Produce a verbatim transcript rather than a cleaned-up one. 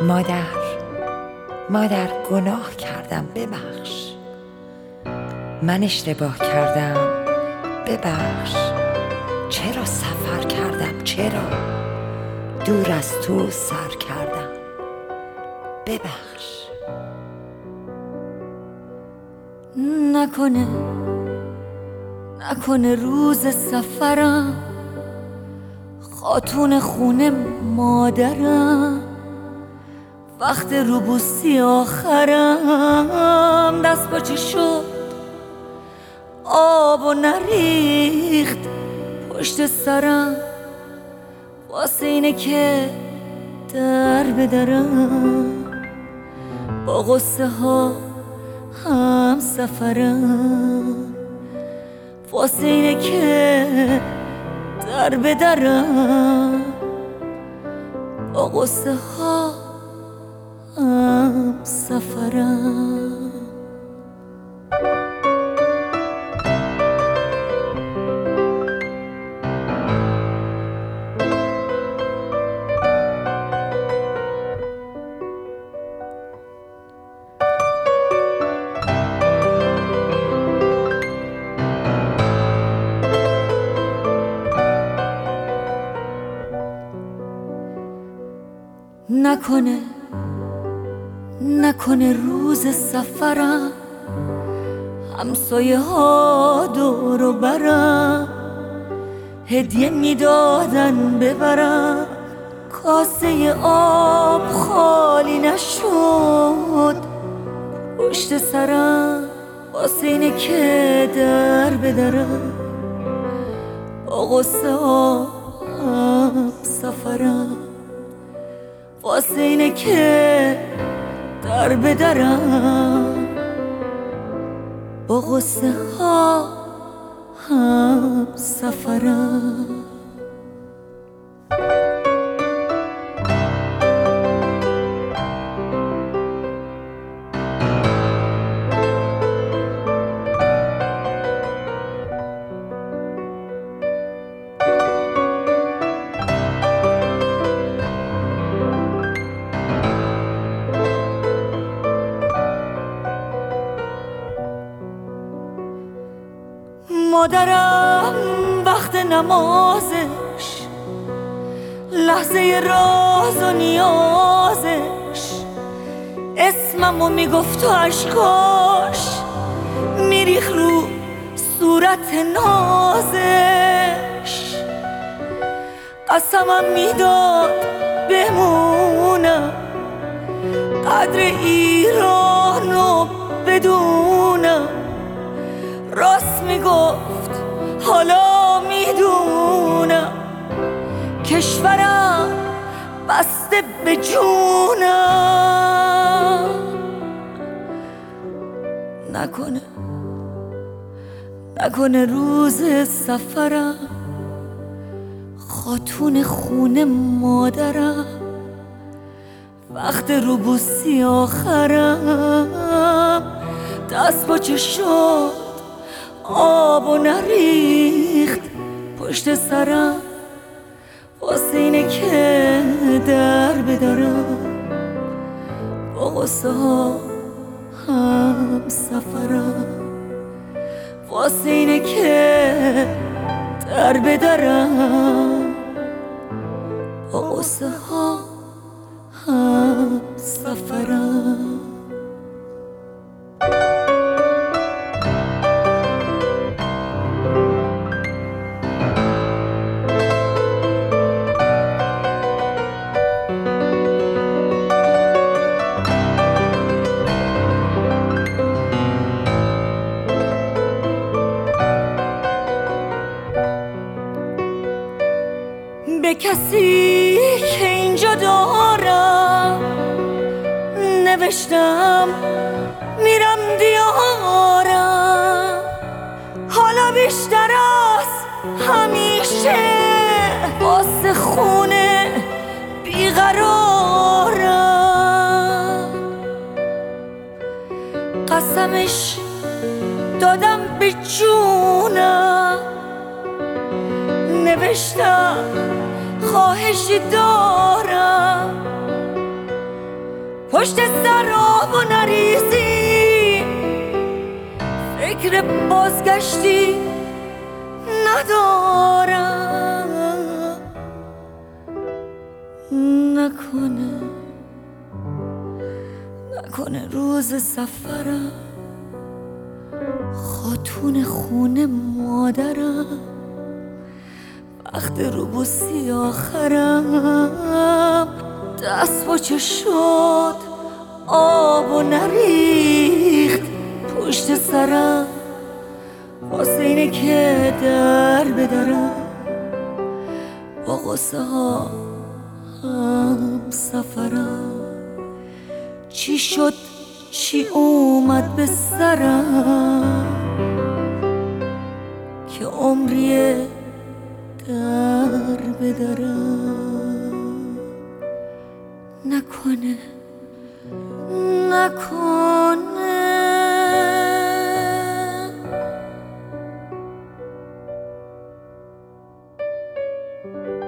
مادر مادر گناه کردم، ببخش. من اشتباه کردم، ببخش. چرا سفر کردم، چرا دور از تو سر کردم، ببخش. نکنه نکنه روز سفرم خاتون خونه مادرم، وقت روبوسی آخرم دست باچه شد آب و نریخت پشت سرم، واسه اینه که در بدرم با غصه ها هم سفرم، واسه اینه که در بدرم با غصه ها هم سفرم. نکنه نکنه روز سفرم همسایه ها دور و برم هدیه میدادن ببرم، کاسه آب خالی نشد پشت سرم، واسه اینه که در بدرم با غصه ها هم سفرم، واسه اینه که در بدرم با غصه ها هم سفرم. مادرم وقت نمازش لحظه راز و نیازش اسممو میگفت و عشقاش میریخ رو صورت نازش، قسمم میداد بمونم قدر ایرانو بدونم، راست میگفت حالا میدونم کشورم بسته به جونم. نکنه نکنه روز سفرم خاتون خونه مادرم، وقت روبوسی آخرم دست باچه شد آب و نریخت پشت سرم، واسه اینه که در بدرم با غصه ها هم سفرم، واسه اینه که در بدرم با غصه ها هم سفرم. به کسی که اینجا دارم نوشتم میرم دیارم، حالا بیشتر از همیشه واسه خونه بیقرارم، قسمش دادم به جونم، نوشتم خواهشی دارم پشت سر آب و نریزی، فکر بازگشتی ندارم. نکنه نکنه روز سفرم خاتون خونه مادرم، وقت روبوسی آخرم دست باچه شد آب و نریخت پشت سرم، واسه اینه که در بدرم با غصه ها هم سفرم. چی شد چی اومد به سرم که عمریه در بدرم. نکنه نکنه